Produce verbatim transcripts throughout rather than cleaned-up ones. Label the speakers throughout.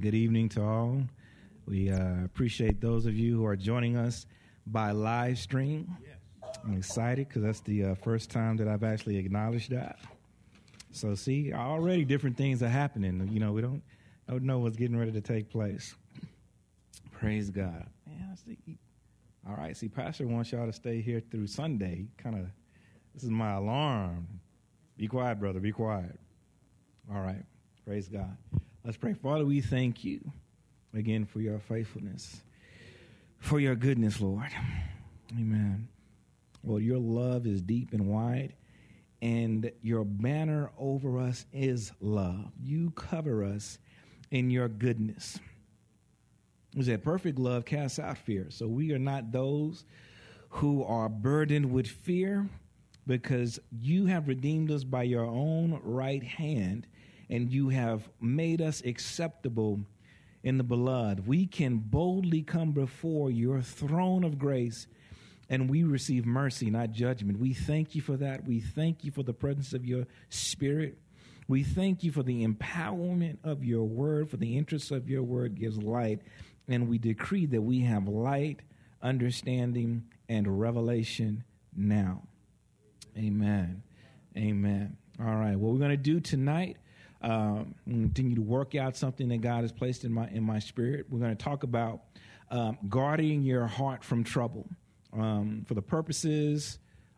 Speaker 1: Good evening to all. We uh, appreciate those of you who are joining us by live stream. Yes. I'm excited because that's the uh, first time that I've actually acknowledged that. So, see, already different things are happening. You know, we don't, don't know what's getting ready to take place. Praise God. Man, I see. All right, see, Pastor wants y'all to stay here through Sunday. Kind of, this is my alarm. Be quiet, brother, be quiet. All right, praise God. Let's pray. Father, we thank you again for your faithfulness, for your goodness, Lord. Amen. Lord, your love is deep and wide, and your banner over us is love. You cover us in your goodness. You said perfect love casts out fear. So we are not those who are burdened with fear, because you have redeemed us by your own right hand, and you have made us acceptable in the beloved. We can boldly come before your throne of grace, and we receive mercy, not judgment. We thank you for that. We thank you for the presence of your Spirit. We thank you for the empowerment of your word, for the interest of your word gives light. And we decree that we have light, understanding, and revelation now. Amen. Amen. All right. What we're going to do tonight, um, I'm going to continue to work out something that God has placed in my in my spirit. We're going to talk about um, guarding your heart from trouble, um, for the purposes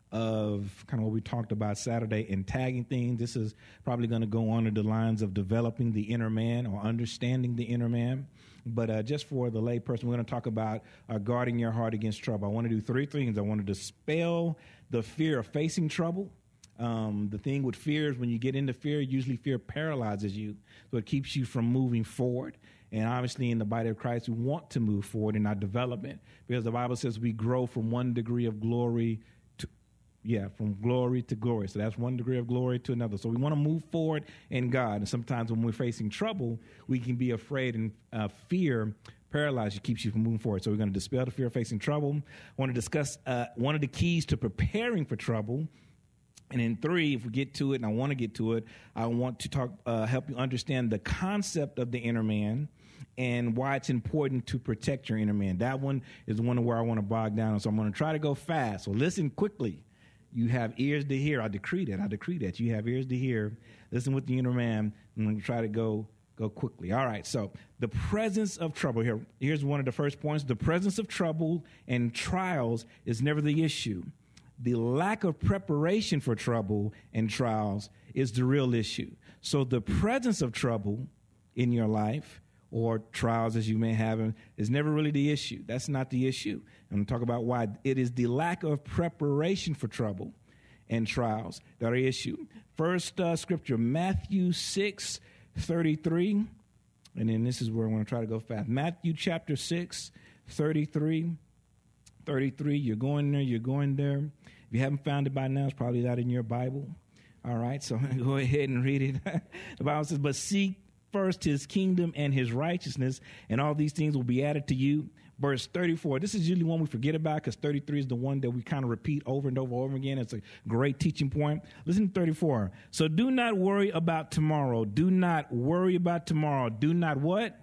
Speaker 1: of kind of what we talked about Saturday and tagging things. This is probably going to go on the lines of developing the inner man or understanding the inner man. But uh, just for the lay person, we're going to talk about uh, guarding your heart against trouble. I want to do three things. I want to dispel the fear of facing trouble. Um, the thing with fear is when you get into fear, usually fear paralyzes you. So it keeps you from moving forward. And obviously in the body of Christ, we want to move forward in our development, because the Bible says we grow from one degree of glory to, yeah, from glory to glory. So that's one degree of glory to another. So we want to move forward in God. And sometimes when we're facing trouble, we can be afraid, and uh, fear paralyzes you, keeps you from moving forward. So we're going to dispel the fear of facing trouble. I want to discuss uh, one of the keys to preparing for trouble. And in three, if we get to it, and I want to get to it, I want to talk, uh, help you understand the concept of the inner man and why it's important to protect your inner man. That one is the one where I want to bog down. So I'm going to try to go fast. So listen quickly. You have ears to hear. I decree that. I decree that. You have ears to hear. Listen with the inner man. I'm going to try to go go quickly. All right. So the presence of trouble here. Here's one of the first points. The presence of trouble and trials is never the issue. The lack of preparation for trouble and trials is the real issue. So the presence of trouble in your life, or trials as you may have them, is never really the issue. That's not the issue. I'm going to talk about why. It is the lack of preparation for trouble and trials that are the issue. First uh, scripture, Matthew six thirty-three. And then this is where I want to try to go fast. Matthew chapter six, thirty-three. thirty-three, you're going there, you're going there. If you haven't found it by now, it's probably not in your Bible. All right, so I'm going to go ahead and read it. The Bible says, but seek first his kingdom and his righteousness, and all these things will be added to you. Verse thirty-four, this is usually one we forget about, because thirty-three is the one that we kind of repeat over and over and over again. It's a great teaching point. Listen to thirty-four. So do not worry about tomorrow. Do not worry about tomorrow. Do not what?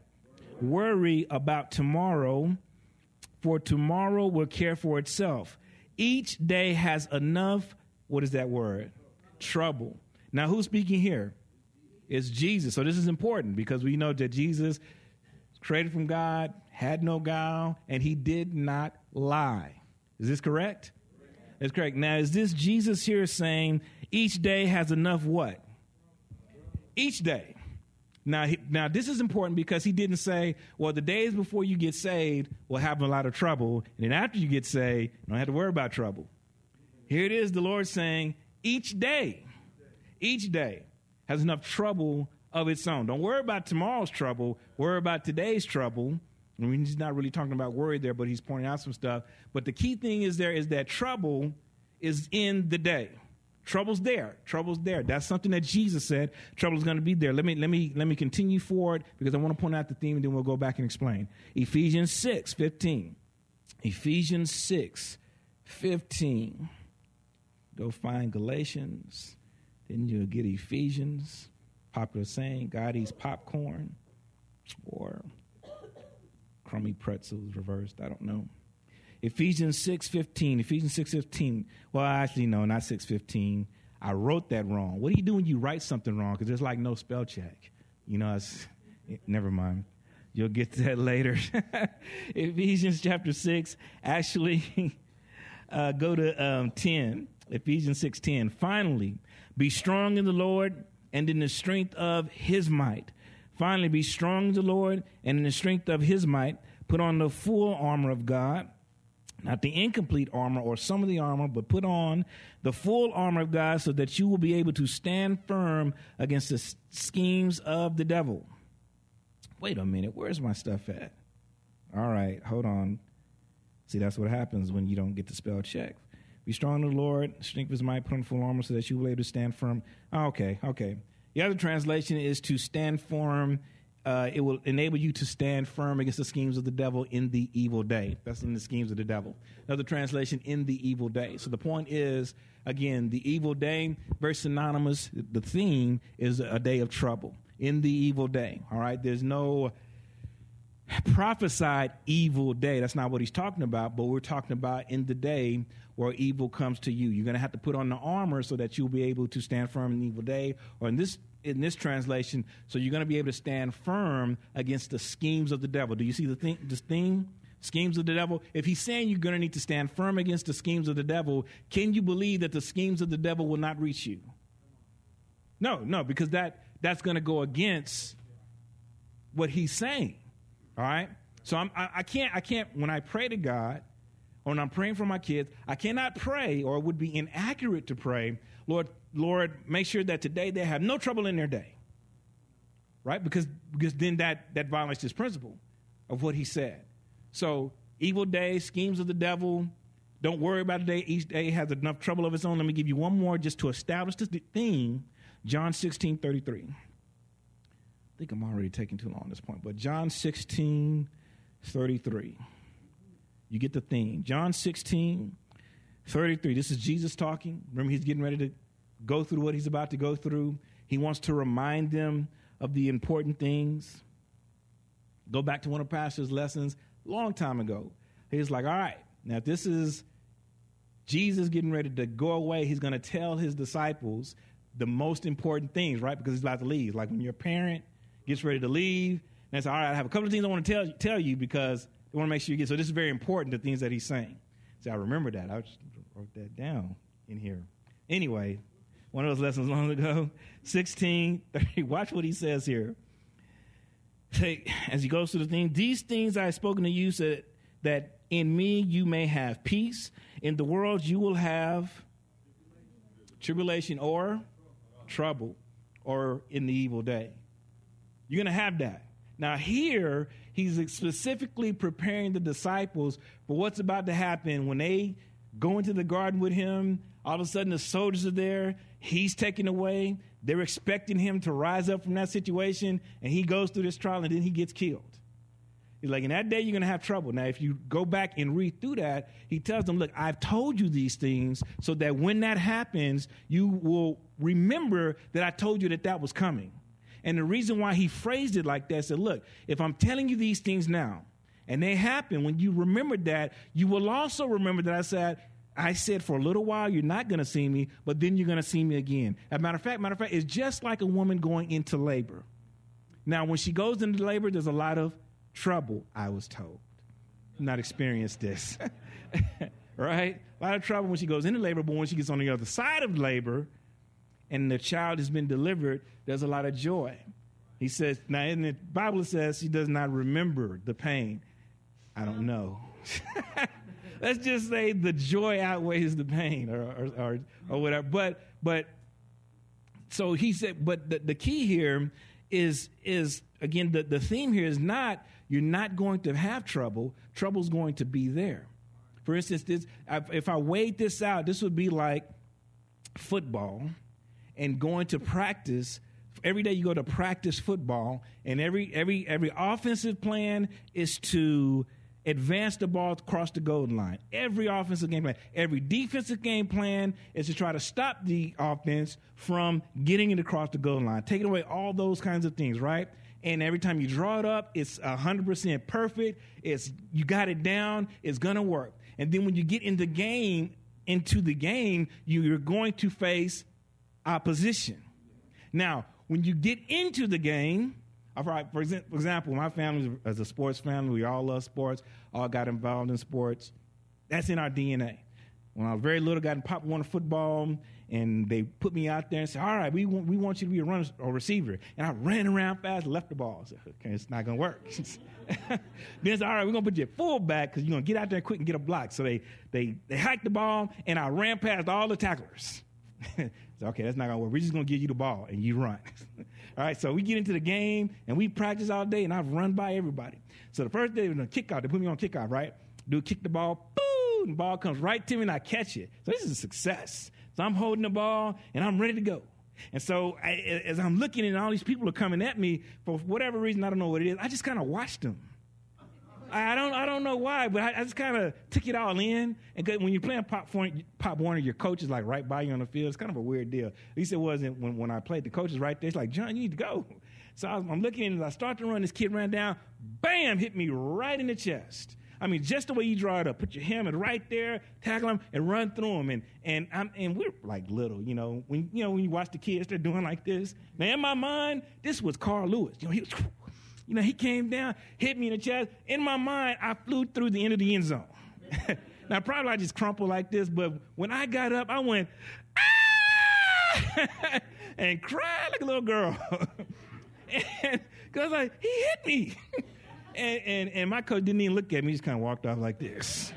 Speaker 1: Worry about tomorrow, for tomorrow will care for itself. Each day has enough, what is that word? Trouble. Now, who's speaking here? It's Jesus. So this is important, because we know that Jesus, created from God, had no guile, and he did not lie. Is this correct? That's correct. Now, is this Jesus here saying each day has enough what? Each day. Now, he, now this is important, because he didn't say, well, the days before you get saved will have a lot of trouble, and then after you get saved, you don't have to worry about trouble. Here it is, the Lord saying, each day, each day has enough trouble of its own. Don't worry about tomorrow's trouble. Worry about today's trouble. I mean, he's not really talking about worry there, but he's pointing out some stuff. But the key thing is there is that trouble is in the day. Trouble's there. Trouble's there. That's something that Jesus said. Trouble's going to be there. Let me let me let me continue forward, because I want to point out the theme, and then we'll go back and explain. Ephesians six fifteen. Ephesians six fifteen. Go find Galatians. Then you'll get Ephesians. Popular saying, God eats popcorn. or crummy pretzels reversed. I don't know. Ephesians six fifteen. Ephesians six fifteen. Well, actually, no, not six fifteen. I wrote that wrong. What do you do when you write something wrong? Because there's like no spell check. You know, it's, it, never mind. You'll get to that later. Ephesians chapter six. Actually, uh, go to um, ten. Ephesians six ten. Finally, be strong in the Lord and in the strength of his might. Finally, be strong in the Lord and in the strength of his might. Put on the full armor of God. Not the incomplete armor or some of the armor, but put on the full armor of God so that you will be able to stand firm against the s- schemes of the devil. Wait a minute. Where's my stuff at? All right. Hold on. See, that's what happens when you don't get the spell check. Be strong in the Lord, strength of his might, put on full armor so that you will be able to stand firm. Oh, okay. Okay. The other translation is to stand firm. Uh, it will enable you to stand firm against the schemes of the devil in the evil day. That's in the schemes of the devil. Another translation, in the evil day. So the point is, again, the evil day, very synonymous. The theme is a day of trouble. In the evil day. All right. There's no prophesied evil day. That's not what he's talking about. But we're talking about in the day where evil comes to you. You're going to have to put on the armor so that you'll be able to stand firm in the evil day. Or in this in this translation, so you're going to be able to stand firm against the schemes of the devil. Do you see the thing, this theme? Schemes of the devil. If he's saying you're going to need to stand firm against the schemes of the devil, can you believe that the schemes of the devil will not reach you? No, no, because that that's going to go against what he's saying. All right. So I'm, I, I can't I can't when I pray to God or when I'm praying for my kids, I cannot pray, or it would be inaccurate to pray, Lord, Lord, make sure that today they have no trouble in their day. Right? Because because then that, that violates this principle of what he said. So evil day, schemes of the devil, don't worry about a day. Each day has enough trouble of its own. Let me give you one more just to establish this theme. John sixteen thirty-three. I think I'm already taking too long at this point, but John sixteen thirty-three. You get the theme. John sixteen thirty-three. This is Jesus talking. Remember, he's getting ready to go through what he's about to go through. He wants to remind them of the important things. Go back to one of Pastor's lessons a long time ago. He's like, all right, now if this is Jesus getting ready to go away, he's going to tell his disciples the most important things, right? Because he's about to leave. Like when your parent gets ready to leave, and they say, all right, I have a couple of things I want to tell, tell you because they want to make sure you get. So this is very important, the things that he's saying. See, I remember that. I just wrote that down in here. Anyway, one of those lessons long ago, sixteen thirty. Watch what he says here. Say, as he goes through the thing, these things I have spoken to you so that, that in me you may have peace. In the world you will have tribulation or trouble or in the evil day. You're going to have that. Now here, he's specifically preparing the disciples for what's about to happen when they go into the garden with him. All of a sudden the soldiers are there. He's taken away. They're expecting him to rise up from that situation, and he goes through this trial, and then he gets killed. He's like, in that day, you're going to have trouble. Now, if you go back and read through that, he tells them, look, I've told you these things so that when that happens, you will remember that I told you that that was coming. And the reason why he phrased it like that said, look, if I'm telling you these things now, and they happen, when you remember that, you will also remember that I said, I said for a little while, you're not going to see me, but then you're going to see me again. As a matter of fact, matter of fact, it's just like a woman going into labor. Now, when she goes into labor, there's a lot of trouble, I was told. I've not experienced this. Right? A lot of trouble when she goes into labor, but when she gets on the other side of labor and the child has been delivered, there's a lot of joy. He says, now in the Bible it says she does not remember the pain. I don't know. Let's just say the joy outweighs the pain or or, or, or whatever. But but so he said, but the, the key here is, is again, the, the theme here is not, you're not going to have trouble. Trouble's going to be there. For instance, this, if I weighed this out, this would be like football and going to practice. Every day you go to practice football, and every every every offensive plan is to advance the ball across the goal line. Every offensive game plan. Every defensive game plan is to try to stop the offense from getting it across the goal line, taking away all those kinds of things, right? and every time you draw it up, it's one hundred percent perfect. It's you got it down. It's going to work. And then when you get in the game, into the game, you're going to face opposition. Now, when you get into the game, all right, for example, my family is a sports family. We all love sports, all got involved in sports. That's in our D N A. When I was very little, got in Pop Warner football, and they put me out there and said, all right, we want, we want you to be a runner or receiver. And I ran around fast and left the ball. I said, okay, it's not going to work. Then they said, all right, we're going to put you at fullback because you're going to get out there quick and get a block. So they they they hiked the ball, and I ran past all the tacklers. So, okay, that's not going to work. We're just going to give you the ball, and you run. All right, so we get into the game, and we practice all day, and I've run by everybody. So the first day, the kickoff, they put me on kickoff, right? Do kick the ball, boom, and the ball comes right to me, and I catch it. So this is a success. So I'm holding the ball, and I'm ready to go. And so I, as I'm looking, and all these people are coming at me, for whatever reason, I don't know what it is, I just kind of watched them. I don't I don't know why, but I, I just kind of took it all in. And when you're playing Pop, Pop Warner, your coach is like right by you on the field. It's kind of a weird deal. At least it wasn't when, when I played. The coach is right there. It's like, John, you need to go. So I was, I'm looking, and as I start to run, this kid ran down, bam, hit me right in the chest. I mean, just the way you draw it up. Put your helmet right there, tackle him, and run through him. And and I'm and we're like little, you know. When you know when you watch the kids, they're doing like this. Now in my mind, this was Carl Lewis. You know, he was. You know, he came down, hit me in the chest. In my mind, I flew through the end of the end zone. Now, probably I just crumpled like this, but when I got up, I went, ah! and cried like a little girl. Because like, he hit me. and, and, and my coach didn't even look at me. He just kind of walked off like this.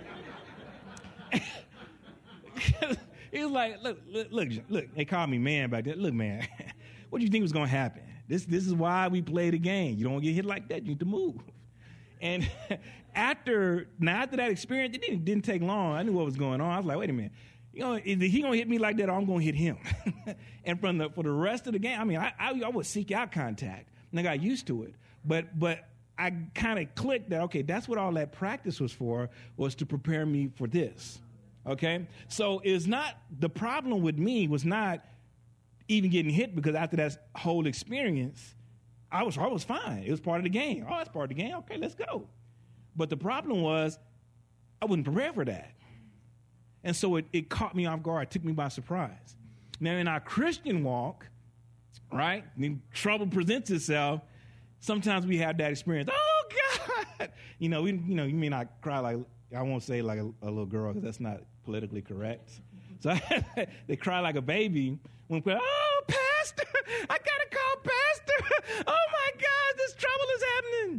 Speaker 1: He was like, look, look, look, look. They called me man back then. Look, man, what do you think was going to happen? This this is why we play the game. You don't get hit like that. You need to move. And after now after that experience, it didn't, didn't take long. I knew what was going on. I was like, wait a minute. You know, is he gonna hit me like that, or I'm gonna hit him? And from the for the rest of the game, I mean, I I, I would seek out contact, and I got used to it. But but I kind of clicked that okay, that's what all that practice was for, was to prepare me for this. Okay, so it's not the problem with me was not even getting hit, because after that whole experience, I was I was fine. It was part of the game. Oh, it's part of the game. Okay, let's go. But the problem was I wasn't prepared for that. And so it, it caught me off guard. It took me by surprise. Now, in our Christian walk, right, when trouble presents itself, sometimes we have that experience. Oh, God. You know, we, you know, you may not cry like, I won't say like a, a little girl, because that's not politically correct. So they cry like a baby. When we, oh, Pastor, I got to call Pastor. Oh, my God, this trouble is happening.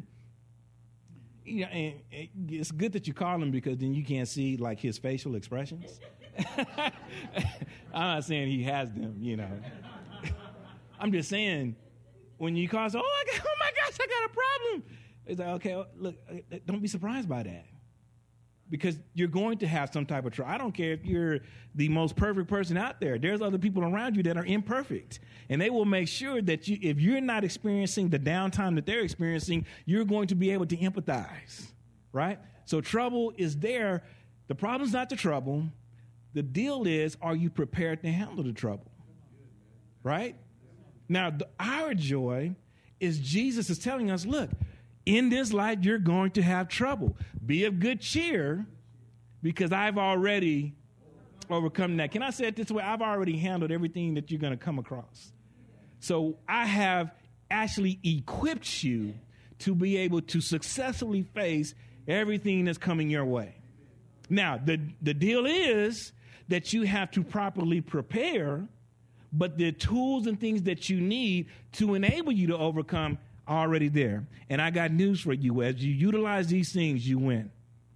Speaker 1: You know, and it's good that you call him, because then you can't see, like, his facial expressions. I'm not saying he has them, you know. I'm just saying, when you call, say, oh, I got, oh, my gosh, I got a problem. It's like, okay, look, don't be surprised by that. Because you're going to have some type of trouble. I don't care if you're the most perfect person out there. There's other people around you that are imperfect. And they will make sure that you, if you're not experiencing the downtime that they're experiencing, you're going to be able to empathize, right? So trouble is there. The problem's not the trouble. The deal is, are you prepared to handle the trouble, right? Now, the, our joy is Jesus is telling us, look, in this life, you're going to have trouble. Be of good cheer, because I've already overcome that. Can I say it this way? I've already handled everything that you're going to come across. So I have actually equipped you to be able to successfully face everything that's coming your way. Now, the, the deal is that you have to properly prepare, but the tools and things that you need to enable you to overcome already there. And I got news for you. As you utilize these things, you win.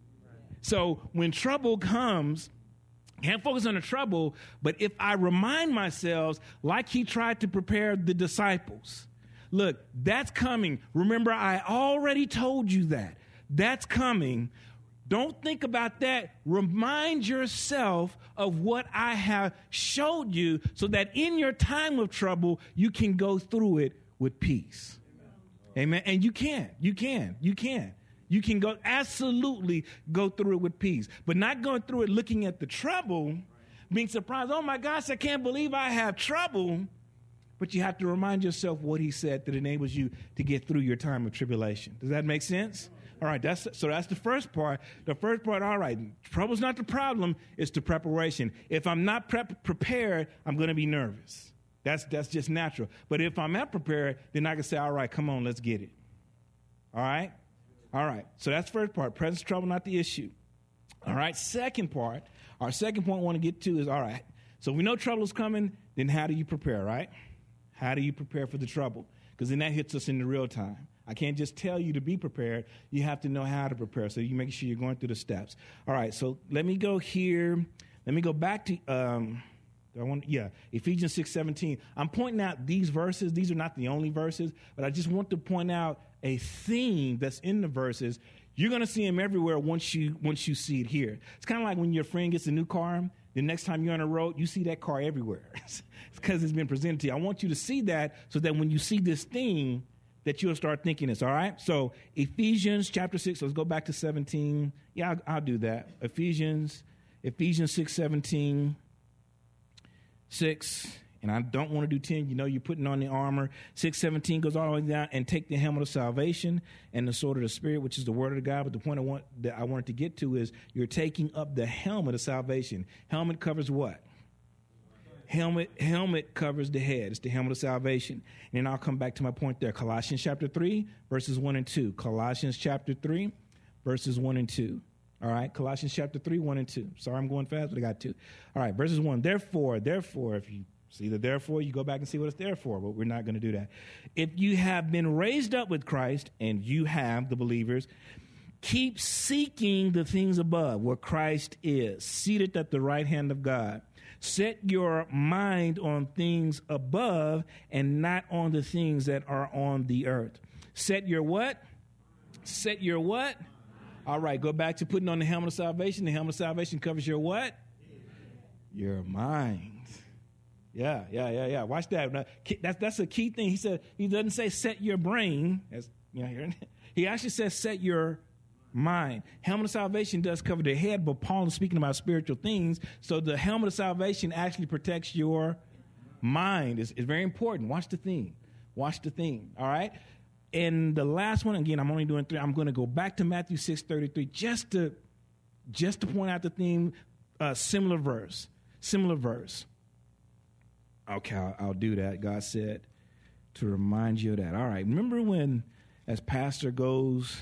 Speaker 1: So when trouble comes, can't focus on the trouble, but if I remind myself, like he tried to prepare the disciples, look, that's coming. Remember, I already told you that. That's coming. Don't think about that. Remind yourself of what I have showed you, so that in your time of trouble, you can go through it with peace. Amen. And you can, you can, you can. You can go absolutely go through it with peace, but not going through it looking at the trouble, being surprised. Oh my gosh, I can't believe I have trouble. but you have to remind yourself what he said that enables you to get through your time of tribulation. Does that make sense? All right, that's so that's the first part. The first part, all right, trouble's not the problem, it's the preparation. If I'm not prep- prepared, I'm going to be nervous. That's that's just natural. But if I'm not prepared, then I can say, all right, come on, let's get it. All right? All right, so that's the first part. Present trouble, not the issue. All right, second part, our second point I want to get to is, all right, so we know trouble is coming, then how do you prepare, right? How do you prepare for the trouble? Because then that hits us in the real time. I can't just tell you to be prepared. You have to know how to prepare. So you make sure you're going through the steps. All right, so let me go here. Let me go back to, um, I want, yeah, Ephesians six seventeen. I'm pointing out these verses. These are not the only verses, but I just want to point out a theme that's in the verses. You're going to see them everywhere once you once you see it here. It's kind of like when your friend gets a new car. The next time you're on the road, you see that car everywhere. It's because it's been presented to you. I want you to see that so that when you see this theme, that you'll start thinking this, all right? So Ephesians chapter six, let's go back to seventeen. Yeah, I'll, I'll do that. Ephesians, Ephesians six seventeen, six, and I don't want to do ten. You know, you're putting on the armor. six seventeen goes all the way down, and take the helmet of salvation and the sword of the Spirit, which is the word of God. But the point I want that I wanted to get to is you're taking up the helmet of salvation. Helmet covers what? Helmet helmet covers the head. It's the helmet of salvation. And I'll come back to my point there. Colossians chapter three, verses one and two. Colossians chapter three, verses one and two. All right, Colossians chapter three, one and two. Sorry, I'm going fast, but I got two. All right, verses one. Therefore, therefore, if you see the therefore, you go back and see what it's there for, but we're not going to do that. If you have been raised up with Christ, and you have, the believers, keep seeking the things above, where Christ is, seated at the right hand of God. Set your mind on things above and not on the things that are on the earth. Set your what? Set your what? All right, go back to putting on the helmet of salvation. The helmet of salvation covers your what? Your mind. Yeah, yeah, yeah, yeah. Watch that. That's that's a key thing. He said he doesn't say set your brain. As, you know, he actually says set your mind. Helmet of salvation does cover the head, but Paul is speaking about spiritual things. So the helmet of salvation actually protects your mind. It's, it's very important. Watch the theme. Watch the theme. All right. And the last one, again, I'm only doing three. I'm going to go back to Matthew six thirty-three just to just to point out the theme. Uh, similar verse. Similar verse. Okay, I'll, I'll do that. God said to remind you of that. All right. Remember when, as pastor goes,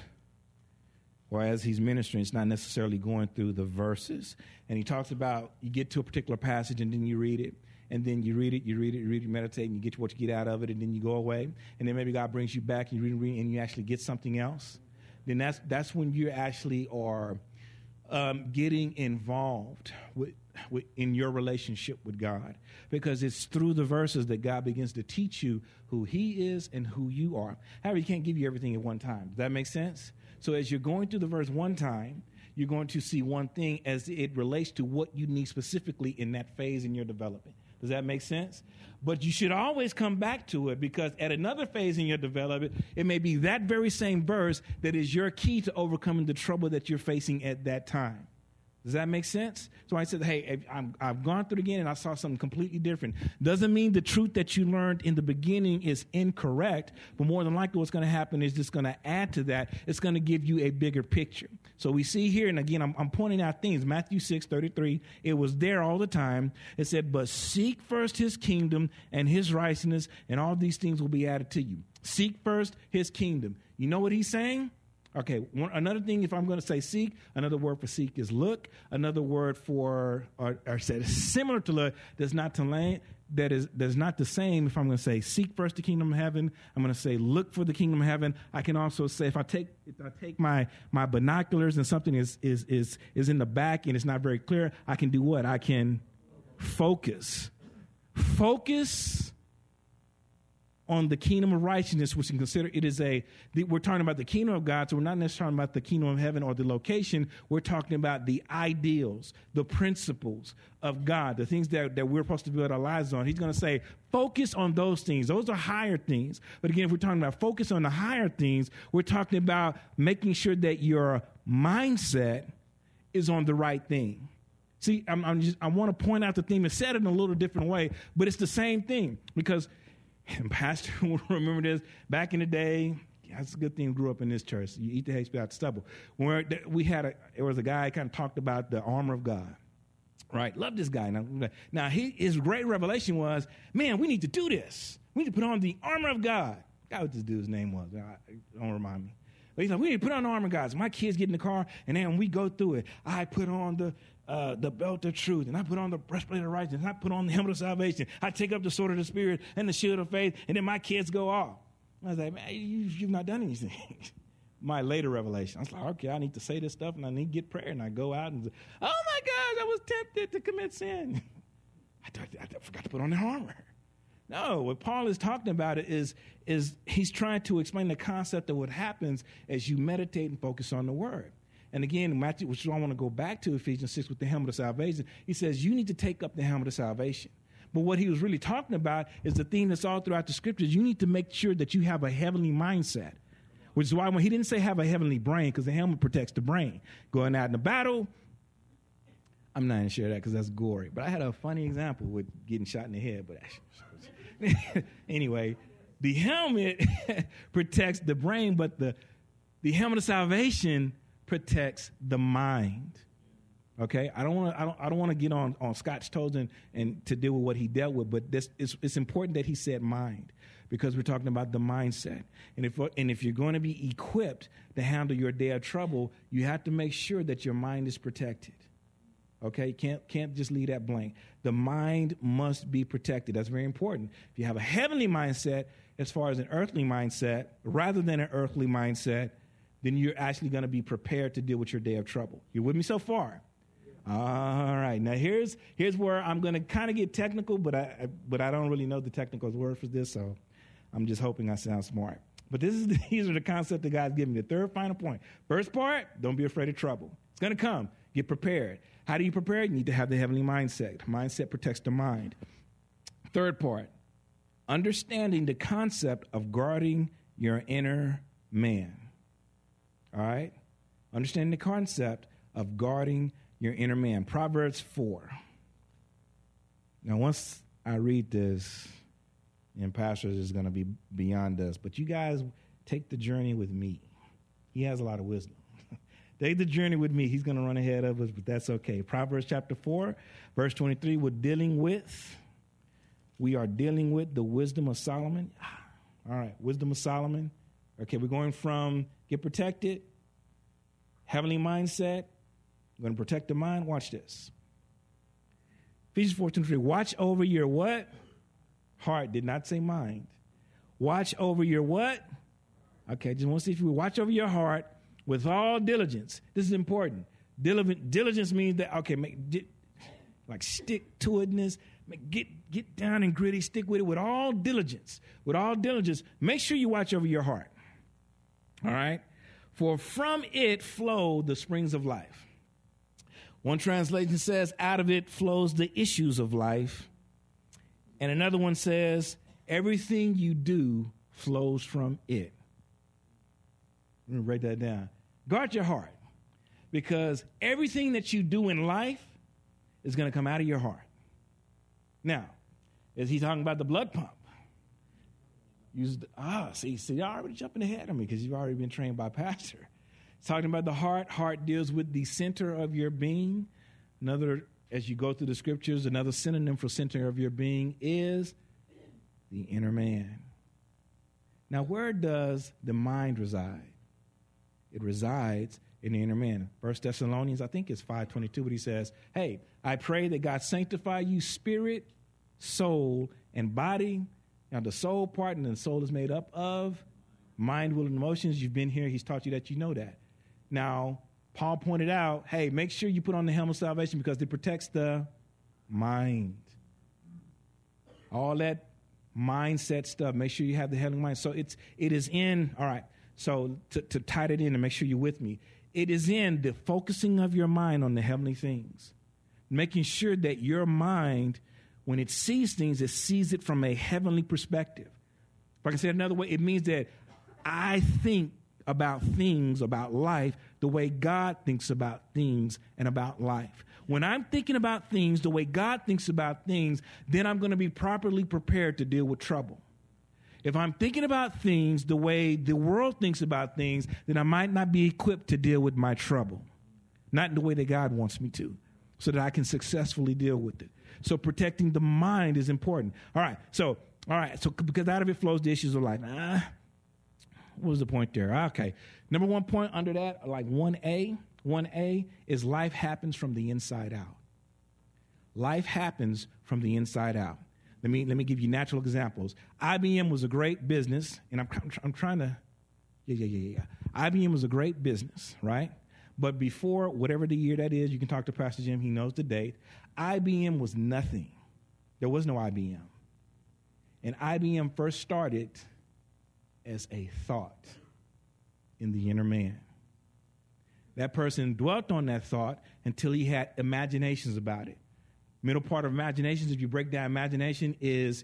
Speaker 1: or as he's ministering, it's not necessarily going through the verses. And he talks about you get to a particular passage and then you read it. And then you read it, you read it, you read it, you meditate, and you get what you get out of it, and then you go away. And then maybe God brings you back, and you read and read, and you actually get something else. Then that's that's when you actually are um, getting involved with, with in your relationship with God. Because it's through the verses that God begins to teach you who he is and who you are. However, he can't give you everything at one time. Does that make sense? So as you're going through the verse one time, you're going to see one thing as it relates to what you need specifically in that phase in your development. Does that make sense? But you should always come back to it, because at another phase in your development, it may be that very same verse that is your key to overcoming the trouble that you're facing at that time. Does that make sense? So I said, hey, I'm, I've gone through it again and I saw something completely different. Doesn't mean the truth that you learned in the beginning is incorrect, but more than likely what's going to happen is just going to add to that. It's going to give you a bigger picture. So we see here, and again, I'm, I'm pointing out things. Matthew six thirty-three, it was there all the time. It said, but seek first his kingdom and his righteousness, and all these things will be added to you. Seek first his kingdom. You know what he's saying? Okay, one, another thing, if I'm going to say seek, another word for seek is look. Another word for, or, or said similar to look, that's not to land, that is that's not the same. If I'm going to say seek first the kingdom of heaven, I'm going to say look for the kingdom of heaven. I can also say if I take if I take my my binoculars and something is is is is in the back and it's not very clear, I can do what? I can focus. Focus on the kingdom of righteousness, which you consider it is a, we're talking about the kingdom of God, so we're not necessarily talking about the kingdom of heaven or the location. We're talking about the ideals, the principles of God, the things that, that we're supposed to build our lives on. He's going to say, focus on those things. Those are higher things. But again, if we're talking about focus on the higher things, we're talking about making sure that your mindset is on the right thing. See, I'm, I'm just, I want to point out the theme and said it in a little different way, but it's the same thing, because And Pastor will remember this. Back in the day, that's a good thing. Grew up in this church. You eat the hay, spit out the stubble. When we're, we had a, there was a guy kind of talked about the armor of God. Right? Love this guy. Now, now he, his great revelation was, man, we need to do this. We need to put on the armor of God. I forgot what this dude's name was. Don't remind me. But he's like, we need to put on the armor of God. So my kids get in the car, and then when we go through it, I put on the uh, the belt of truth, and I put on the breastplate of righteousness, and I put on the helmet of salvation. I take up the sword of the Spirit and the shield of faith, and then my kids go off. I was like, man, you, you've not done anything. My later revelation. I was like, okay, I need to say this stuff, and I need to get prayer, and I go out and say, oh, my gosh, I was tempted to commit sin. I, thought, I forgot to put on the armor. No, what Paul is talking about is, is he's trying to explain the concept of what happens as you meditate and focus on the word. And again, Matthew, which I want to go back to Ephesians six with the helmet of salvation, he says you need to take up the helmet of salvation. But what he was really talking about is the theme that's all throughout the scriptures. You need to make sure that you have a heavenly mindset, which is why when he didn't say have a heavenly brain, because the helmet protects the brain. Going out in the battle, I'm not going to share that because that's gory. But I had a funny example with getting shot in the head. But actually, anyway, the helmet protects the brain, but the, the helmet of salvation protects the mind. Okay, I don't want to. I don't. I don't want to get on, on Scott's toes and, and to deal with what he dealt with. But this, it's, it's important that he said mind, because we're talking about the mindset. And if and if you're going to be equipped to handle your day of trouble, you have to make sure that your mind is protected. Okay, can't can't just leave that blank. The mind must be protected. That's very important. If you have a heavenly mindset, as far as an earthly mindset, rather than an earthly mindset, then you're actually going to be prepared to deal with your day of trouble. You with me so far? All right. Now here's here's where I'm going to kind of get technical, but I, I but I don't really know the technical word for this, so I'm just hoping I sound smart. But this is the, these are the concepts that God's giving me. The third final point. First part, don't be afraid of trouble. It's going to come. Get prepared. How do you prepare? You need to have the heavenly mindset. Mindset protects the mind. Third part, understanding the concept of guarding your inner man. All right? Understanding the concept of guarding your inner man. Proverbs four. Now, once I read this, and Pastor is going to be beyond us, but you guys take the journey with me. He has a lot of wisdom. Take the journey with me. He's going to run ahead of us, but that's okay. Proverbs chapter four, verse twenty-three, we're dealing with, we are dealing with the wisdom of Solomon. All right, wisdom of Solomon. Okay, we're going from get protected, heavenly mindset. We're going to protect the mind. Watch this. Ephesians four twenty-three, watch over your what? Heart. Did not say mind. Watch over your what? Okay, just want to see if you watch over your heart with all diligence. This is important. Diligent, diligence means that, okay, make, di, like stick-to-itness. Make, get, get down and gritty. Stick with it with all diligence. With all diligence, make sure you watch over your heart. All right? For from it flow the springs of life. One translation says, out of it flows the issues of life. And another one says, everything you do flows from it. Let me write that down. Guard your heart, because everything that you do in life is going to come out of your heart. Now, is he talking about the blood pump? Use the, ah, see, see, you're already jumping ahead of me because you've already been trained by Pastor. He's talking about the heart. Heart deals with the center of your being. Another, as you go through the scriptures, another synonym for center of your being is the inner man. Now, where does the mind reside? It resides in the inner man. First Thessalonians, I think it's five twenty-two, but he says, hey, I pray that God sanctify you spirit, soul, and body. Now, the soul part, and the soul is made up of mind, will, and emotions. You've been here. He's taught you that. You know that. Now, Paul pointed out, hey, make sure you put on the helmet of salvation because it protects the mind. All that mindset stuff. Make sure you have the heavenly mind. So it's it is in, all right, so to, to tie it in and make sure you're with me, it is in the focusing of your mind on the heavenly things. Making sure that your mind, when it sees things, it sees it from a heavenly perspective. If I can say it another way, it means that I think about things, about life, the way God thinks about things and about life. When I'm thinking about things the way God thinks about things, then I'm going to be properly prepared to deal with trouble. If I'm thinking about things the way the world thinks about things, then I might not be equipped to deal with my trouble, not in the way that God wants me to, so that I can successfully deal with it. So protecting the mind is important. All right. So, all right. So because out of it flows the issues of life. Ah, what was the point there? Okay. Number one point under that, like one A, one A is life happens from the inside out. Life happens from the inside out. Let me let me give you natural examples. I B M was a great business, and I'm I'm trying to, yeah, yeah, yeah, yeah. I B M was a great business, right? But before, whatever the year that is, you can talk to Pastor Jim. He knows the date. I B M was nothing. There was no I B M. And I B M first started as a thought in the inner man. That person dwelt on that thought until he had imaginations about it. Middle part of imaginations, if you break down imagination, is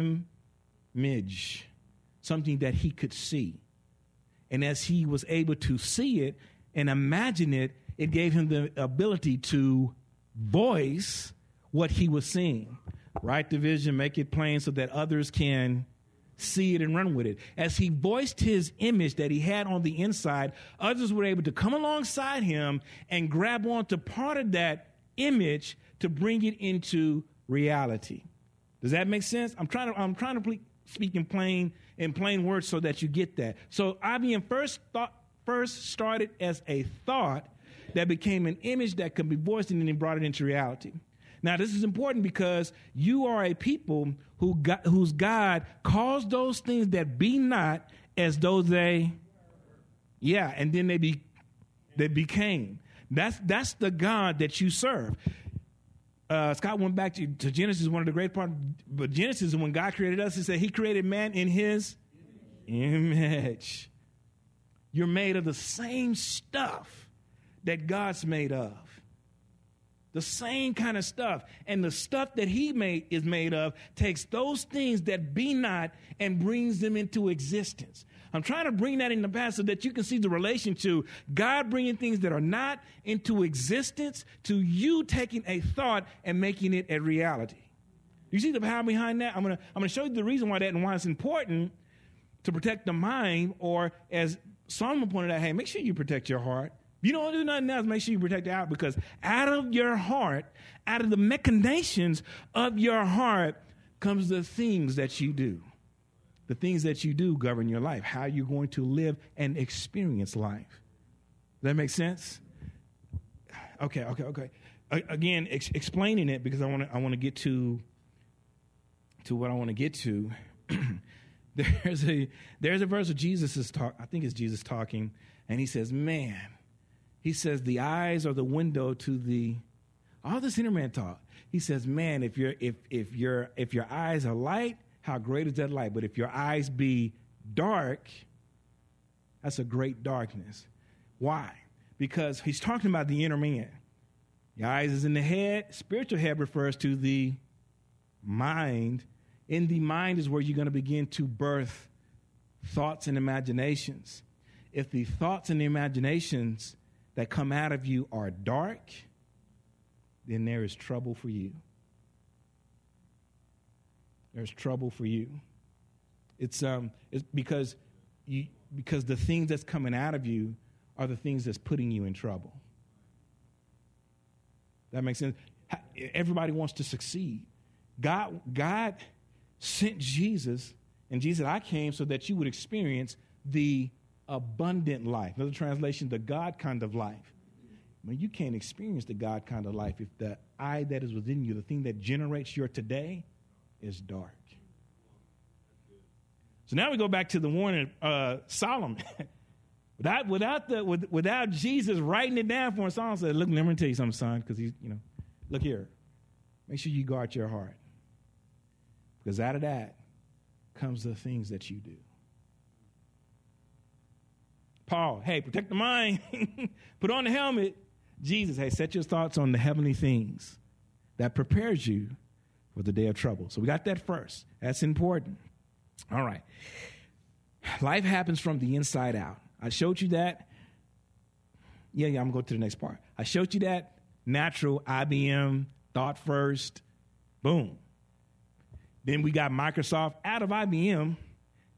Speaker 1: image, something that he could see. And as he was able to see it and imagine it, it gave him the ability to voice what he was seeing. Write the vision, make it plain so that others can see it and run with it. As he voiced his image that he had on the inside, others were able to come alongside him and grab onto part of that image to bring it into reality. Does that make sense? I'm trying to I'm trying to ple- speak in plain in plain words so that you get that. So I B M first thought first started as a thought that became an image that could be voiced, and then he brought it into reality. Now, this is important because you are a people who got, whose God calls those things that be not as though they, yeah, and then they be they became. That's that's the God that you serve. Uh, Scott went back to, to Genesis, one of the great parts, but Genesis is when God created us. He said he created man in his image. You're made of the same stuff that God's made of. The same kind of stuff. And the stuff that he made is made of takes those things that be not and brings them into existence. I'm trying to bring that in the past so that you can see the relation to God bringing things that are not into existence to you taking a thought and making it a reality. You see the power behind that? I'm going to I'm going to show you the reason why that and why it's important to protect the mind, or as Solomon pointed out, hey, make sure you protect your heart. You don't do nothing else, make sure you protect the heart, because out of your heart, out of the machinations of your heart comes the things that you do. The things that you do govern your life, how you're going to live and experience life. Does that make sense? Okay, okay, okay. A- again, ex- explaining it because I want to I want to get to to what I want to get to. there's a there's a verse of Jesus is talk. I think it's Jesus talking, and he says, "Man," he says, "the eyes are the window to the." All this inner man talk. He says, "Man, if your if if your if your eyes are light, how great is that light? But if your eyes be dark, that's a great darkness." Why? Because he's talking about the inner man. Your eyes is in the head. Spiritual head refers to the mind. In the mind is where you're going to begin to birth thoughts and imaginations. If the thoughts and the imaginations that come out of you are dark, then there is trouble for you. There's trouble for you. It's um, it's because you because the things that's coming out of you are the things that's putting you in trouble. That makes sense. Everybody wants to succeed. God, God sent Jesus, and Jesus said, "I came so that you would experience the abundant life." Another translation, the God kind of life. I mean, you can't experience the God kind of life if the I that is within you, the thing that generates your today, is dark. So now we go back to the warning of uh, Solomon. without without the with, without Jesus writing it down for him, Solomon said, "Look, let me tell you something, son, because he's you know, look here. Make sure you guard your heart, because out of that comes the things that you do." Paul, hey, protect the mind. Put on the helmet. Jesus, hey, set your thoughts on the heavenly things that prepares you for the day of trouble. So we got that first. That's important. All right. Life happens from the inside out. I showed you that. Yeah, yeah, I'm going to go to the next part. I showed you that natural I B M, thought first, boom. Then we got Microsoft out of I B M.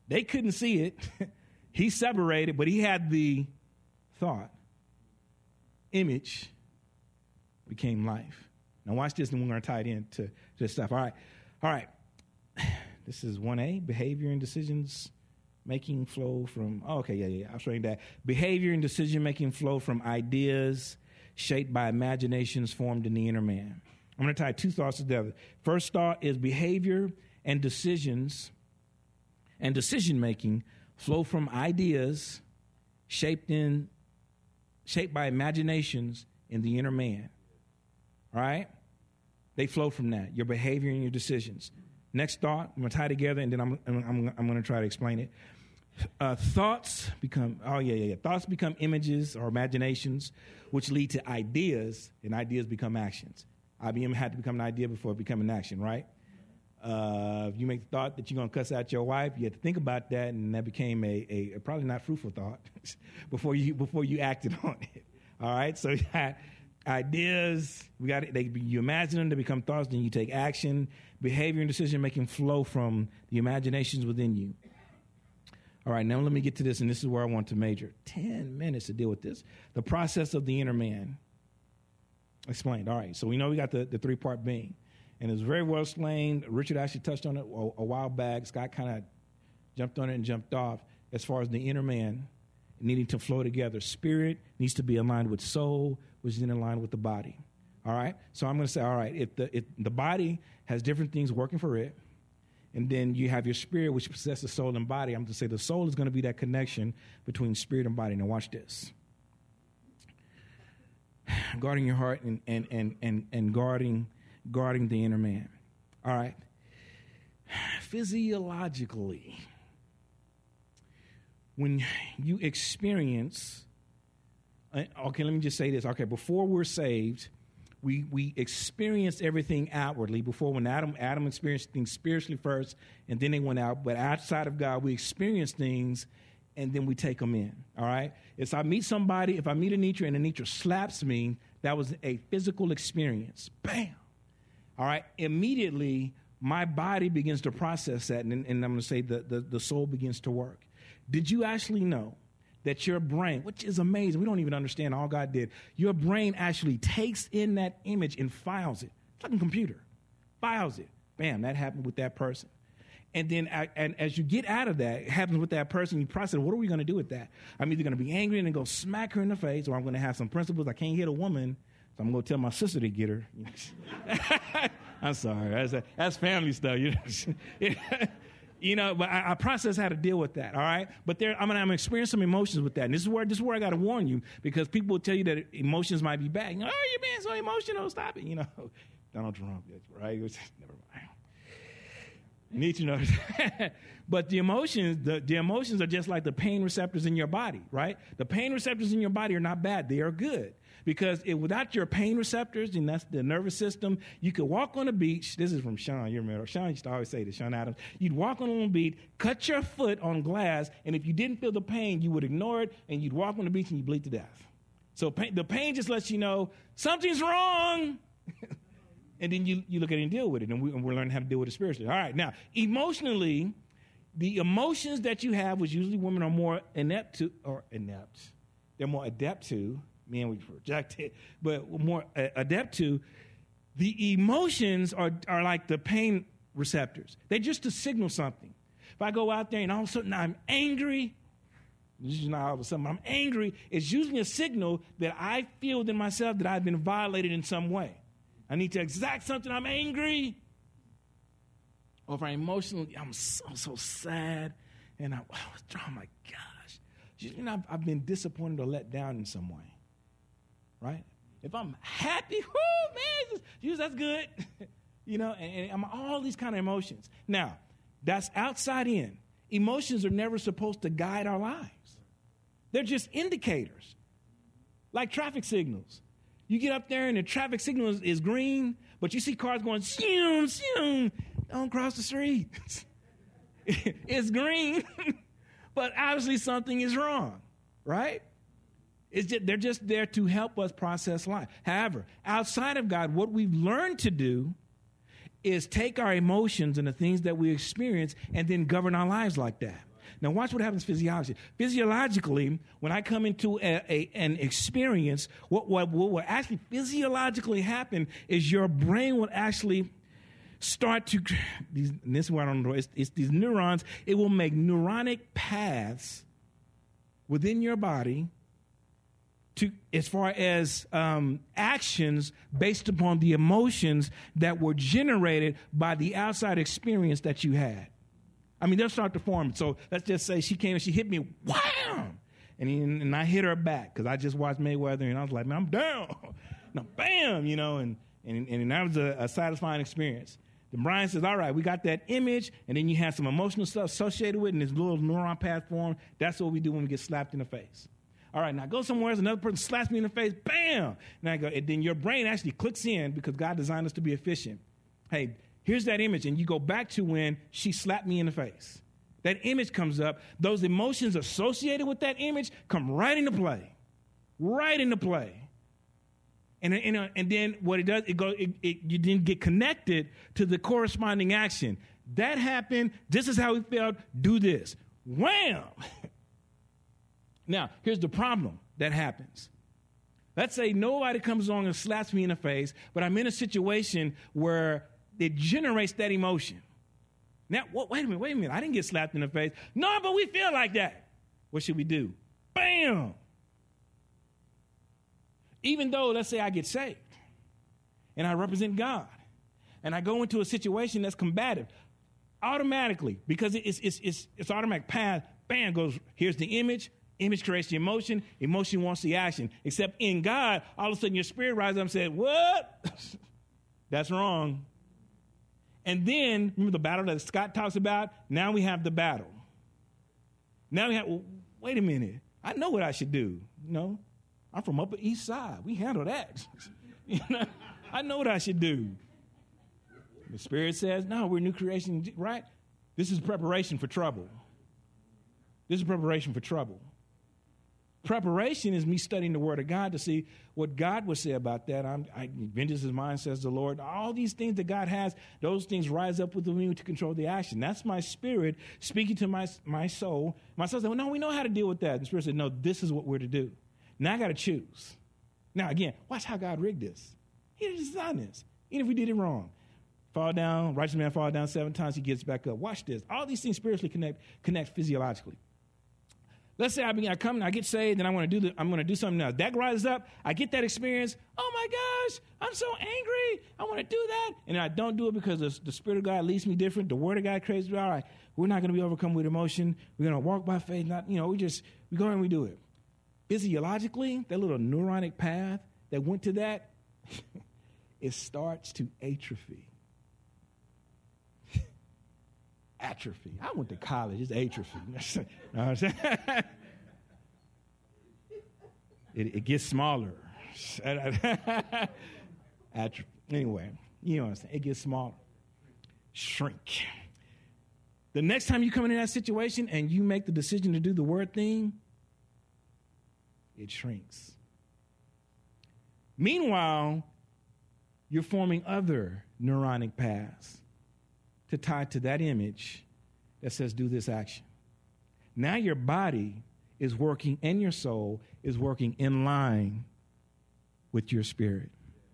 Speaker 1: They couldn't see it. He separated, but he had the thought. Image became life. Now watch this, and we're going to tie it into this stuff. All right. All right. This is one A, behavior and decisions making flow from, oh, okay, yeah, yeah, I'll show you that. Behavior and decision making flow from ideas shaped by imaginations formed in the inner man. I'm going to tie two thoughts together. First thought is behavior and decisions and decision making flow from ideas shaped in shaped by imaginations in the inner man. All right? They flow from that, your behavior and your decisions. Next thought, I'm going to tie together, and then I'm, I'm, I'm going to try to explain it. Uh, thoughts become, oh, yeah, yeah, yeah. Thoughts become images or imaginations, which lead to ideas, and ideas become actions. I B M had to become an idea before it became an action, right? Uh, if you make the thought that you're going to cuss out your wife, you have to think about that, and that became a, a, a probably not fruitful thought before you before you acted on it. All right, so you had ideas. We got they you imagine them, they become thoughts, then you take action. Behavior and decision making flow from the imaginations within you. All right, now let me get to this, and this is where I want to major. Ten minutes to deal with this. The process of the inner man. Explained. All right, so we know we got the, the three-part being. And it's very well explained. Richard actually touched on it a, a while back. Scott kind of jumped on it and jumped off as far as the inner man needing to flow together. Spirit needs to be aligned with soul, which is in line with the body. All right? So I'm going to say, all right, if the, if the body has different things working for it, and then you have your spirit, which possesses soul and body, I'm going to say the soul is going to be that connection between spirit and body. Now watch this. Guarding your heart and, and, and, and, and guarding guarding the inner man. All right. Physiologically, when you experience, okay, let me just say this. Okay, before we're saved, we we experience everything outwardly. Before, when Adam Adam experienced things spiritually first, and then they went out. But outside of God, we experience things, and then we take them in. All right. If I meet somebody, if I meet a Anitra and a Anitra slaps me, that was a physical experience. Bam. All right. Immediately, my body begins to process that, and, and I'm going to say the, the, the soul begins to work. Did you actually know that your brain, which is amazing, we don't even understand all God did, your brain actually takes in that image and files it. It's like a computer. Files it. Bam, that happened with that person. And then and as you get out of that, it happens with that person, you process, what are we going to do with that? I'm either going to be angry and then go smack her in the face, or I'm going to have some principles. I can't hit a woman, so I'm going to tell my sister to get her. I'm sorry. That's, that's family stuff. You know, you know but I, I process how to deal with that, all right? But there, I'm going to experience some emotions with that. And this is where, this is where I got to warn you, because people will tell you that emotions might be bad. You know, oh, you're being so emotional. Stop it. You know, Donald Trump, right? Never mind. Need to know. But the emotions, the, the emotions are just like the pain receptors in your body, right? The pain receptors in your body are not bad. They are good. Because it, without your pain receptors, and that's the nervous system, you could walk on the beach. This is from Sean. You remember? Sean used to always say this, Sean Adams. You'd walk on the beach, cut your foot on glass, and if you didn't feel the pain, you would ignore it, and you'd walk on the beach and you'd bleed to death. So pain, the pain just lets you know something's wrong. And then you, you look at it and deal with it, and, we, and we're learning how to deal with it spiritually. All right, now, emotionally, the emotions that you have, which usually women are more inept to, or inept, they're more adept to, men we project it, but more uh, adept to, the emotions are, are like the pain receptors. They're just to signal something. If I go out there and all of a sudden I'm angry, usually not all of a sudden I'm angry, it's usually a signal that I feel within myself that I've been violated in some way. I need to exact something. I'm angry. Or if I'm emotionally, I'm so, so sad. And I, oh my gosh. You know, I've, I've been disappointed or let down in some way. Right? If I'm happy, whoo, man, Jesus, that's good. You know, and, and I'm all these kind of emotions. Now, that's outside in. Emotions are never supposed to guide our lives. They're just indicators. Like traffic signals. You get up there and the traffic signal is, is green, but you see cars going, zoom, zoom. Don't cross the street. It's green, but obviously something is wrong, right? It's just, they're just there to help us process life. However, outside of God, what we've learned to do is take our emotions and the things that we experience and then govern our lives like that. Now, watch what happens physiologically. Physiologically, when I come into a, a, an experience, what, what, what will actually physiologically happen is your brain will actually start to, these, this is what I don't know, it's, it's these neurons, it will make neuronic paths within your body to, as far as um, actions based upon the emotions that were generated by the outside experience that you had. I mean, they'll start to form. So let's just say she came and she hit me, wham! And, and I hit her back because I just watched Mayweather and I was like, man, I'm down. Now, bam, you know, and, and, and that was a, a satisfying experience. Then Brian says, all right, we got that image, and then you have some emotional stuff associated with it, and this little neuron path form. That's what we do when we get slapped in the face. All right, now go somewhere else, another person slaps me in the face, bam! And I go, and then your brain actually clicks in because God designed us to be efficient. Hey, here's that image, and you go back to when she slapped me in the face. That image comes up. Those emotions associated with that image come right into play, right into play. And, and, and then what it does, it goes, it, it, you didn't get connected to the corresponding action. That happened. This is how we felt. Do this. Wham! Now, here's the problem that happens. Let's say nobody comes along and slaps me in the face, but I'm in a situation where it generates that emotion. Now, what, wait a minute, wait a minute. I didn't get slapped in the face. No, but we feel like that. What should we do? Bam! Even though, let's say I get saved and I represent God and I go into a situation that's combative, automatically, because it's, it's, it's, it's automatic path, bam, goes, here's the image. Image creates the emotion. Emotion wants the action. Except in God, all of a sudden your spirit rises up and says, what? That's wrong. And then, remember the battle that Scott talks about? Now we have the battle. Now we have, well, wait a minute. I know what I should do. You know, I'm from Upper East Side. We handle that. You know, I know what I should do. The Spirit says, no, we're new creation, right? This is preparation for trouble. This is preparation for trouble. Preparation is me studying the Word of God to see what God would say about that. I'm, I, vengeance is mine, says the Lord. All these things that God has, those things rise up within me to control the action. That's my spirit speaking to my, my soul. My soul said, well, no, we know how to deal with that. And the Spirit said, no, this is what we're to do. Now I got to choose. Now, again, watch how God rigged this. He designed this, even if we did it wrong. Fall down, righteous man fall down seven times, he gets back up. Watch this. All these things spiritually connect, connect physiologically. Let's say I begin, I come and I get saved, and I want to do the, I'm going to do something else. That rises up. I get that experience. Oh my gosh, I'm so angry. I want to do that, and I don't do it because the, the Spirit of God leads me different. The Word of God creates me. All right, we're not going to be overcome with emotion. We're going to walk by faith. Not, you know, we just we go and we do it. Physiologically, that little neuronic path that went to that, it starts to atrophy. Atrophy. I went to college. It's atrophy. You know what I'm saying? it, it gets smaller. Atrophy. Anyway, you know what I'm saying? It gets smaller. Shrink. The next time you come into that situation and you make the decision to do the word thing, it shrinks. Meanwhile, you're forming other neuronic paths to tie to that image that says, do this action. Now your body is working and your soul is working in line with your spirit.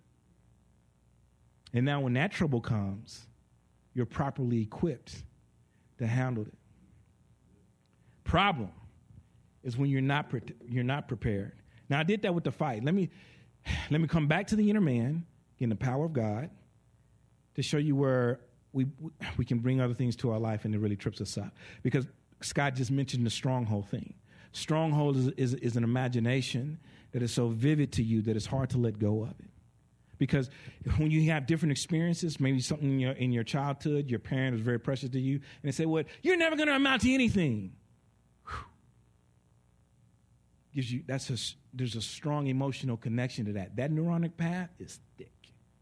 Speaker 1: And now when that trouble comes, you're properly equipped to handle it. Problem is when you're not pre- you're not prepared. Now I did that with the fight. Let me let me come back to the inner man in the power of God to show you where we we can bring other things to our life and it really trips us up. Because Scott just mentioned the stronghold thing. Stronghold is, is, is an imagination that is so vivid to you that it's hard to let go of it. Because when you have different experiences, maybe something in your, in your childhood, your parent was very precious to you, and they say, well, you're never going to amount to anything. Whew. Gives you, that's a, there's a strong emotional connection to that. That neuronic path is thick.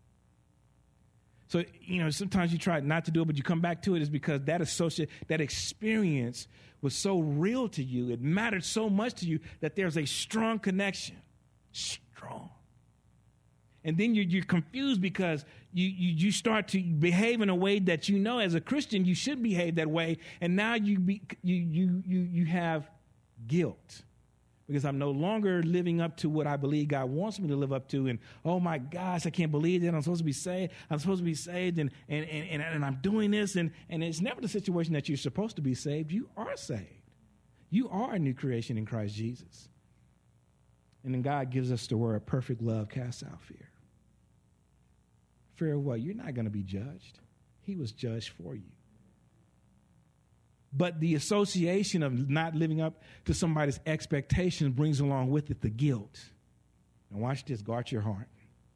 Speaker 1: So, you know, sometimes you try not to do it, but you come back to it is because that associate, that experience was so real to you. It mattered so much to you that there's a strong connection. Strong. And then you're, you're confused because you, you you start to behave in a way that you know as a Christian you should behave that way. And now you be, you you you you have guilt because I'm no longer living up to what I believe God wants me to live up to. And oh my gosh, I can't believe that I'm supposed to be saved. I'm supposed to be saved, and and and, and, and I'm doing this. And, and it's never the situation that you're supposed to be saved. You are saved. You are a new creation in Christ Jesus. And then God gives us the word, perfect love casts out fear. Fear of what? You're not going to be judged. He was judged for you. But the association of not living up to somebody's expectations brings along with it the guilt. Now watch this, guard your heart.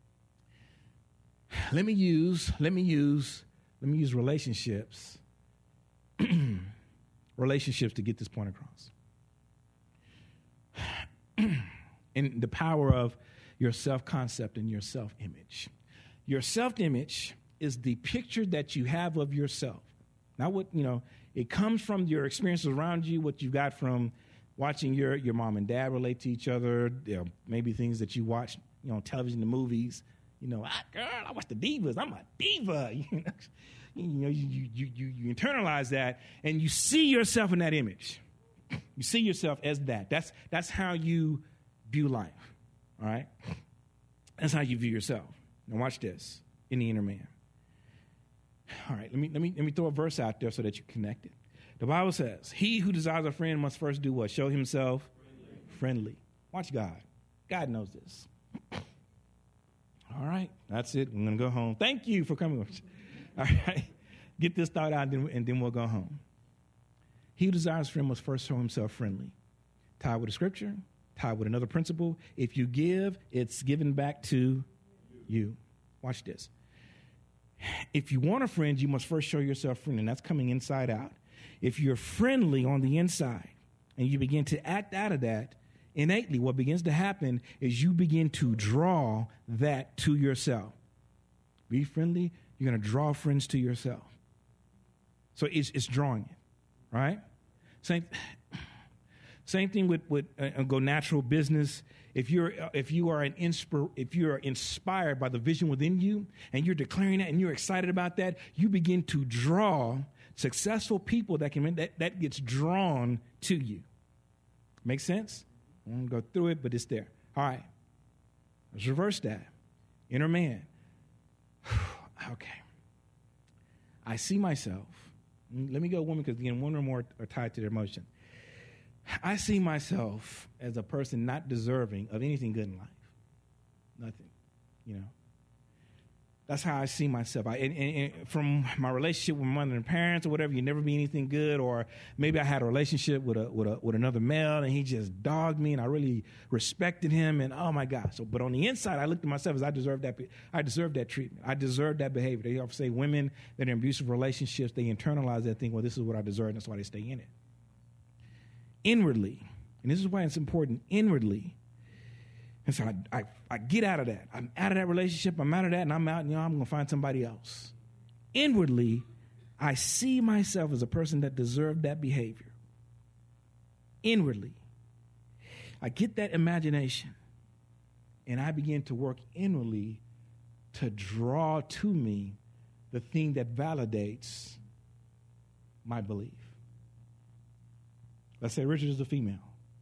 Speaker 1: Let me use, let me use, let me use relationships, relationships to get this point across. And the power of your self-concept and your self-image. Your self-image is the picture that you have of yourself. Not what, you know, it comes from your experiences around you, what you got from watching your, your mom and dad relate to each other, you know, maybe things that you watch, you know, on television, the movies. You know, ah, girl, I watch the divas. I'm a diva. You know, you, know you, you, you, you internalize that, and you see yourself in that image. You see yourself as that. That's that's how you view life, all right? That's how you view yourself. Now watch this, in the inner man. All right, let me let me let me throw a verse out there so that you connect it. The Bible says, he who desires a friend must first do what? Show himself friendly. friendly. Watch God. God knows this. All right, that's it. I'm going to go home. Thank you for coming. All right, get this thought out, and then, and then we'll go home. He who desires a friend must first show himself friendly. Tied with the scripture, tied with another principle. If you give, it's given back to you. Watch this. If you want a friend, you must first show yourself friendly, and that's coming inside out. If you're friendly on the inside and you begin to act out of that, innately what begins to happen is you begin to draw that to yourself. Be friendly, you're going to draw friends to yourself. So it's, it's drawing it, right? Same, same thing with, with uh, go natural business. If you're if you are an inspir, if you're inspired by the vision within you and you're declaring that and you're excited about that, you begin to draw successful people that can that, that gets drawn to you. Make sense? I won't go through it, but it's there. All right. Let's reverse that. Inner man. Okay. I see myself. Let me go woman because again, one or more are tied to their emotion. I see myself as a person not deserving of anything good in life. Nothing, you know. That's how I see myself. I, and, and, and from my relationship with my mother and parents or whatever, you never be anything good. Or maybe I had a relationship with a, with a with another male and he just dogged me and I really respected him. And oh my God! So, but on the inside, I looked at myself as I deserved that. I deserved that treatment. I deserved that behavior. They often say women that are in abusive relationships, they internalize that thing. Well, this is what I deserve, and that's why they stay in it. Inwardly, and this is why it's important, inwardly. And so I, I, I get out of that. I'm out of that relationship. I'm out of that, and I'm out, and you know, I'm going to find somebody else. Inwardly, I see myself as a person that deserved that behavior. Inwardly, I get that imagination, and I begin to work inwardly to draw to me the thing that validates my belief. Let's say Richard is a female.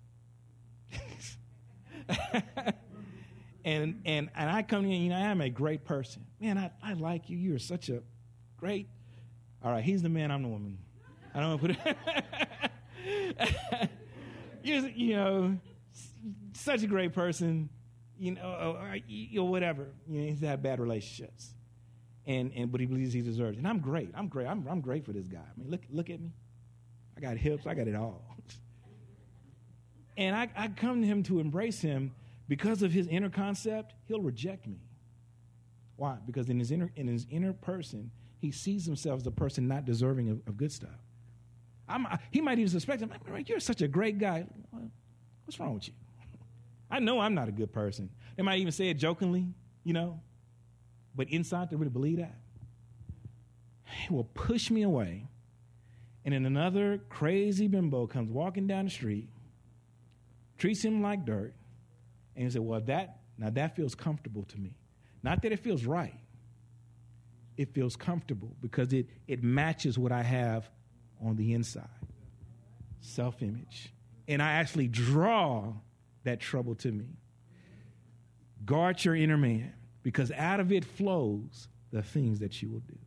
Speaker 1: and and and I come in, you know, I am a great person. Man, I, I like you. You're such a great. All right, he's the man, I'm the woman. I don't want to put it. You're, you know, such a great person, you know, or, or whatever. You know, he's had bad relationships. And and but he believes he deserves it. And I'm great. I'm great. I'm I'm great for this guy. I mean, look look at me. I got hips. I got it all. And I, I come to him to embrace him because of his inner concept. He'll reject me. Why? Because in his inner in his inner person, he sees himself as a person not deserving of, of good stuff. I'm, I, he might even suspect him. You're such a great guy. What's wrong with you? I know I'm not a good person. They might even say it jokingly, you know. But inside, they really believe that. He will push me away. And then another crazy bimbo comes walking down the street, treats him like dirt, and he said, well, that now that feels comfortable to me. Not that it feels right. It feels comfortable because it, it matches what I have on the inside. Self-image. And I actually draw that trouble to me. Guard your inner man, because out of it flows the things that you will do.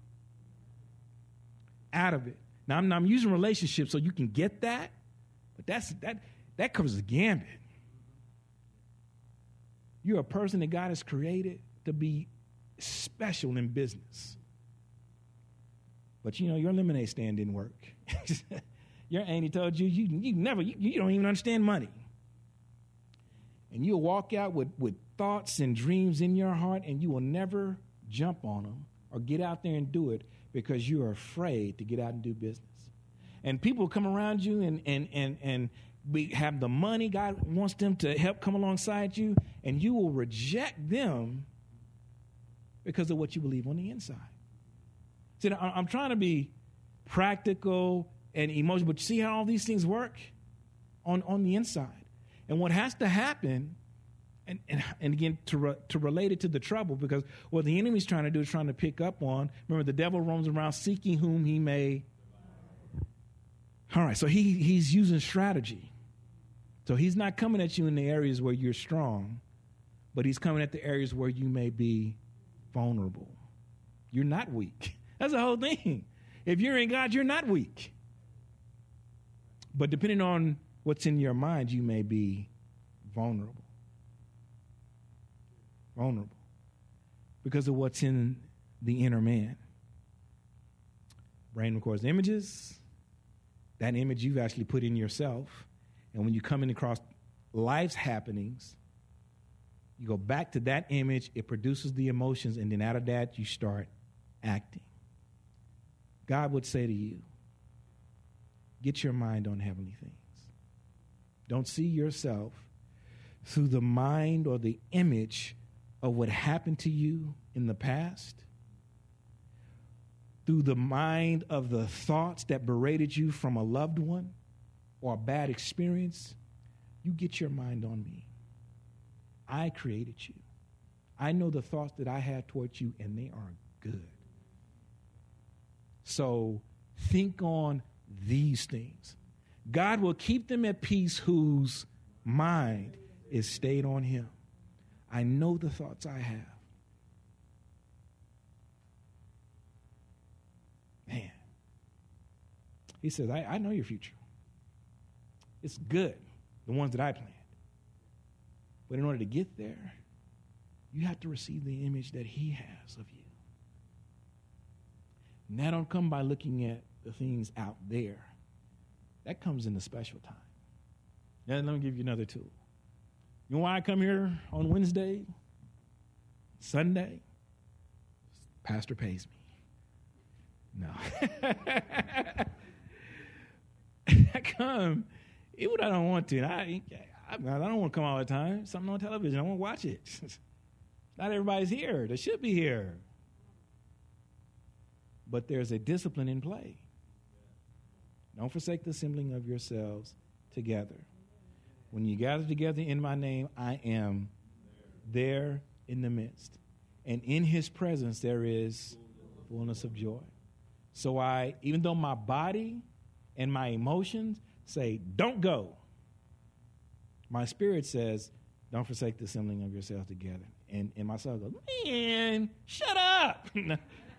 Speaker 1: Out of it. Now, I'm, I'm using relationships so you can get that, but that's that that covers the gambit. You're a person that God has created to be special in business. But, you know, your lemonade stand didn't work. Your auntie told you, you, you never, you, you don't even understand money. And you'll walk out with, with thoughts and dreams in your heart, and you will never jump on them or get out there and do it because you are afraid to get out and do business. And people come around you and and and and we have the money. God wants them to help come alongside you, and you will reject them because of what you believe on the inside. See, I'm trying to be practical and emotional, but you see how all these things work on, on the inside. And what has to happen, and, and, and again, to re, to relate it to the trouble, because what the enemy's trying to do is trying to pick up on, remember, the devil roams around seeking whom he may. All right, so he he's using strategy. So he's not coming at you in the areas where you're strong, but he's coming at the areas where you may be vulnerable. You're not weak. That's the whole thing. If you're in God, you're not weak. But depending on what's in your mind, you may be vulnerable. Vulnerable. Because of what's in the inner man. Brain records images. That image you've actually put in yourself. And when you come in across life's happenings, you go back to that image, it produces the emotions, and then out of that, you start acting. God would say to you, get your mind on heavenly things. Don't see yourself through the mind or the image of what happened to you in the past, through the mind of the thoughts that berated you from a loved one or a bad experience. You get your mind on me. I created you. I know the thoughts that I have towards you, and they are good. So think on these things. God will keep them at peace whose mind is stayed on him. I know the thoughts I have. Man. He says, I, I know your future. It's good, the ones that I planned. But in order to get there, you have to receive the image that he has of you. And that don't come by looking at the things out there. That comes in the special time. Now, let me give you another tool. You know why I come here on Wednesday, Sunday? Pastor pays me. No. I come, even I don't want to. I, I, I don't want to come all the time. Something on television, I want to watch it. Not everybody's here. They should be here. But there's a discipline in play. Don't forsake the assembling of yourselves together. When you gather together in my name, I am there in the midst. And in his presence, there is fullness of joy. So I, even though my body and my emotions say, don't go, my spirit says, don't forsake the assembling of yourselves together. And, and my soul goes, man, shut up. Now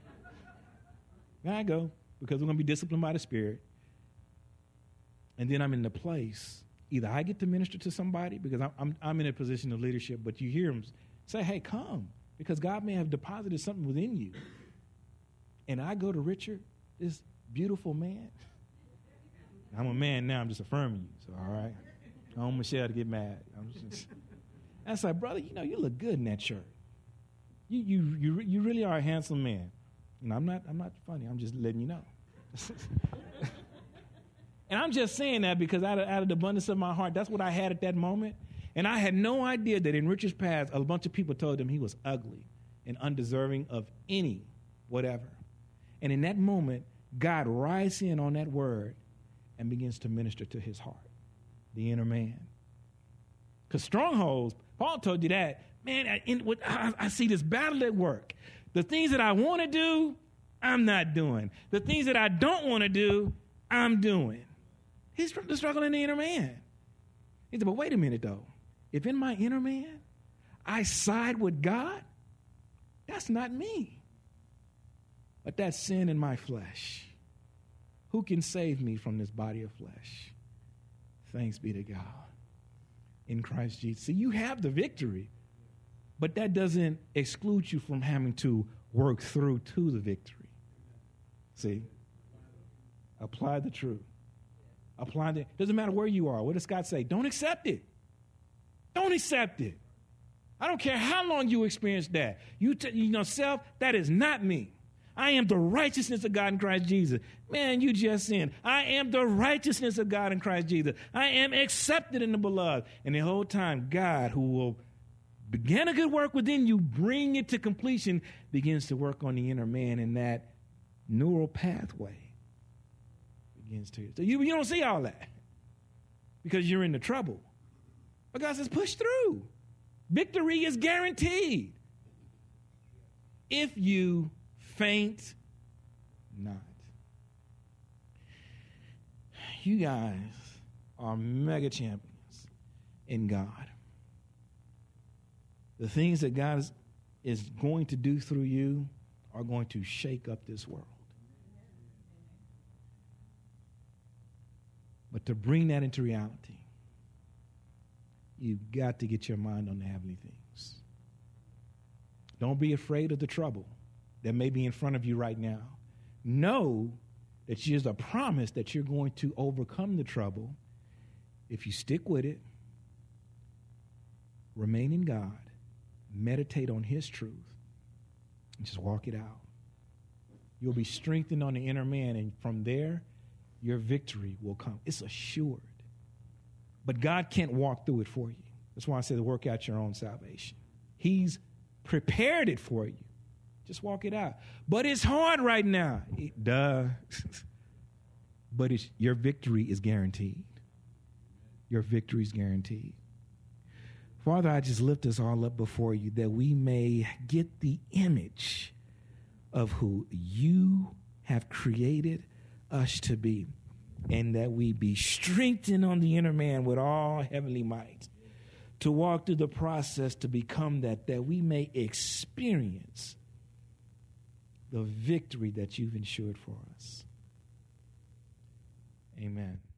Speaker 1: I go, because we're going to be disciplined by the Spirit. And then I'm in the place. Either I get to minister to somebody, because I'm, I'm, I'm in a position of leadership, but you hear them say, hey, come, because God may have deposited something within you. And I go to Richard, this beautiful man. I'm a man now, I'm just affirming you, so all right. I don't want Michelle to get mad. I'm just, I was like, brother, you know, you look good in that shirt. You you you you really are a handsome man. And I'm not I'm not funny. I'm just letting you know. And I'm just saying that because out of, out of the abundance of my heart, that's what I had at that moment. And I had no idea that in Richard's past, a bunch of people told him he was ugly and undeserving of any whatever. And in that moment, God rides in on that word and begins to minister to his heart, the inner man. Because strongholds, Paul told you that, man, I, in, I, I see this battle at work. The things that I want to do, I'm not doing. The things that I don't want to do, I'm doing. He's the struggle in the inner man. He said, but wait a minute, though. If in my inner man, I side with God, that's not me. But that's sin in my flesh. Who can save me from this body of flesh? Thanks be to God in Christ Jesus. See, you have the victory, but that doesn't exclude you from having to work through to the victory. See? Apply the truth. Apply the, doesn't matter where you are. What does Scott say? Don't accept it. Don't accept it. I don't care how long you experience that. You, t- you know, self, that is not me. I am the righteousness of God in Christ Jesus. Man, you just sinned. I am the righteousness of God in Christ Jesus. I am accepted in the beloved. And the whole time, God, who will begin a good work within you, bring it to completion, begins to work on the inner man, and that neural pathway begins to. So you, you don't see all that because you're in the trouble. But God says, push through. Victory is guaranteed if you faint not. You guys are mega champions in God. The things that God is, is going to do through you are going to shake up this world. But to bring that into reality, you've got to get your mind on the heavenly things. Don't be afraid of the trouble that may be in front of you right now. Know that there's a promise that you're going to overcome the trouble if you stick with it, remain in God, meditate on his truth, and just walk it out. You'll be strengthened on the inner man, and from there, your victory will come. It's assured. But God can't walk through it for you. That's why I said work out your own salvation. He's prepared it for you. Just walk it out. But it's hard right now. It, duh. But it's, your victory is guaranteed. Your victory is guaranteed. Father, I just lift us all up before you that we may get the image of who you have created us to be, and that we be strengthened on the inner man with all heavenly might to walk through the process to become that, that we may experience the victory that you've ensured for us. Amen.